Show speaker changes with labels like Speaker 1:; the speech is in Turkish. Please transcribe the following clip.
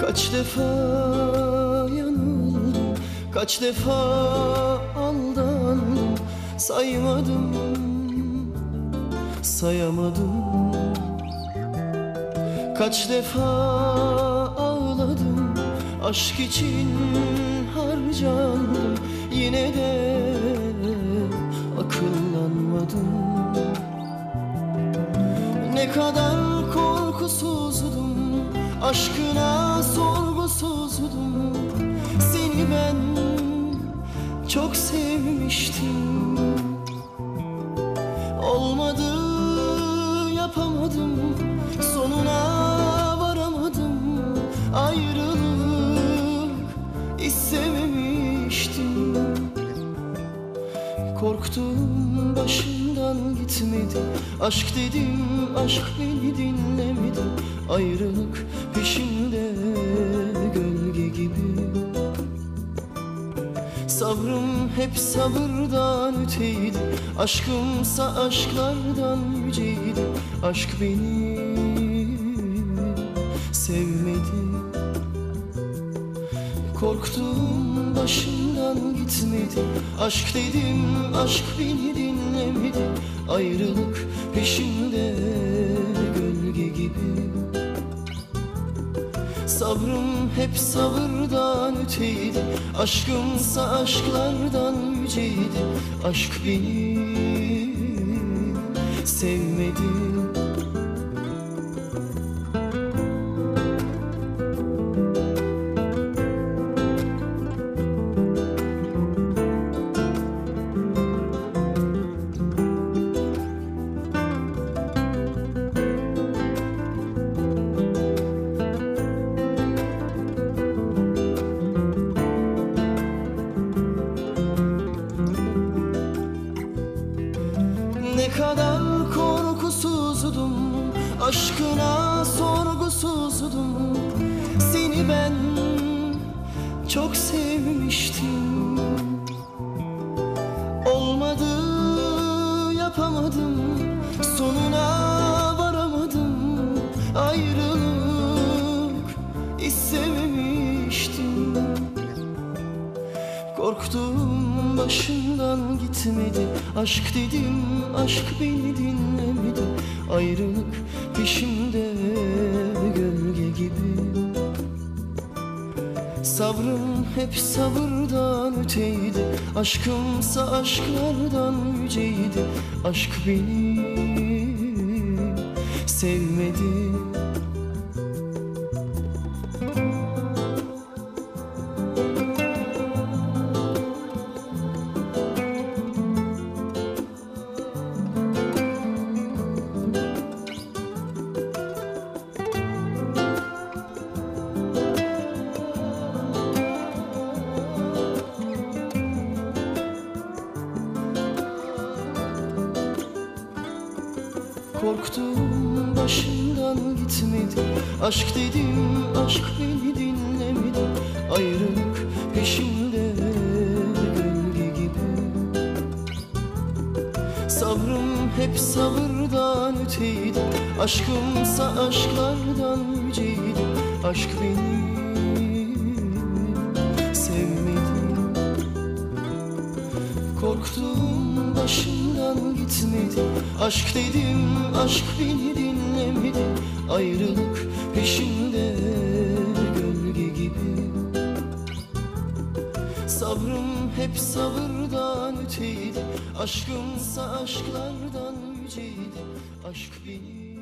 Speaker 1: Kaç defa yanıldım, kaç defa aldandım, saymadım, sayamadım. Kaç defa ağladım, aşk için harcandım, yine de akıllanmadım. Ne kadar korkusuzdum, aşkına sorgusuzdum. Seni ben çok sevmiştim. Olmadı, yapamadım, sonuna varamadım. Ayrılık istememiştim. Korktum, başımdan gitmedi. Aşk dedim, aşk beni dinlemedi. Ayrılık peşimde gölge gibi. Sabrım hep sabırdan öteydi, aşkımsa aşklardan yüceydi. Aşk beni sevmedi. Korktum, başımdan gitmedi. Aşk dedim, aşk beni dinlemedi. Ayrılık peşimde gölge gibi. Sabrım hep sabırdan öteydi, aşkımsa aşklardan yüceydi. Aşk beni sevmedi. Ne kadar korkusuzdum, aşkına sorgusuzdum. Seni ben çok sevmiştim. Olmadı, yapamadım, sonuna varamadım. Ayrılık istememiştim. Korktum, başımdan gitmedi. Aşk dedim, aşk beni dinlemedi. Ayrılık peşimde gölge gibi. Sabrım hep sabırdan öteydi, aşkımsa aşklardan yüceydi. Aşk beni sevmedi. Korktum, başımdan gitmedi. Aşk dedim, aşk beni dinlemedi. Ayrılık peşimde gölge gibi. Sabrım hep sabırdan öteydi, aşkımsa aşklardan yüceydi. Aşk beni sevmedi. Korktum, başımdan gitmedi. Aşk dedim, aşk beni dinlemedi. Ayrılık peşimde gölge gibi. Sabrım hep sabırdan öteydi, aşkımsa aşklardan yüceydi. Aşk beni